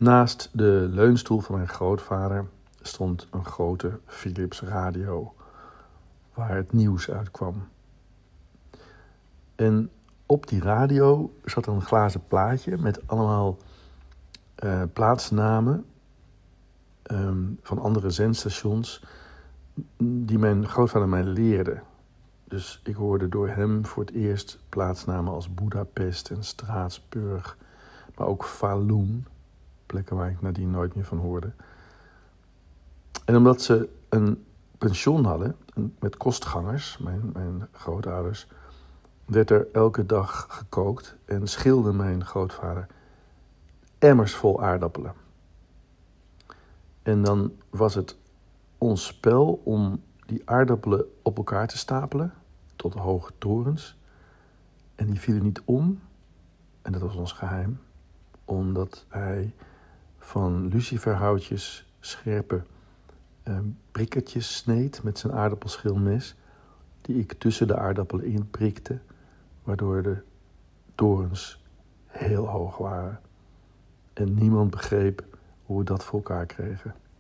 Naast de leunstoel van mijn grootvader stond een grote Philips radio waar het nieuws uitkwam. En op die radio zat een glazen plaatje met allemaal plaatsnamen van andere zendstations die mijn grootvader mij leerde. Dus ik hoorde door hem voor het eerst plaatsnamen als Budapest en Straatsburg, maar ook Falun, plekken waar ik nadien nooit meer van hoorde. En omdat ze een pension hadden met kostgangers, mijn grootouders, werd er elke dag gekookt en schilde mijn grootvader emmers vol aardappelen. En dan was het ons spel om die aardappelen op elkaar te stapelen tot hoge torens. En die vielen niet om, en dat was ons geheim, omdat hij van luciferhoutjes scherpe prikkertjes sneed met zijn aardappelschilmes, die ik tussen de aardappelen in prikte, waardoor de torens heel hoog waren. En niemand begreep hoe we dat voor elkaar kregen.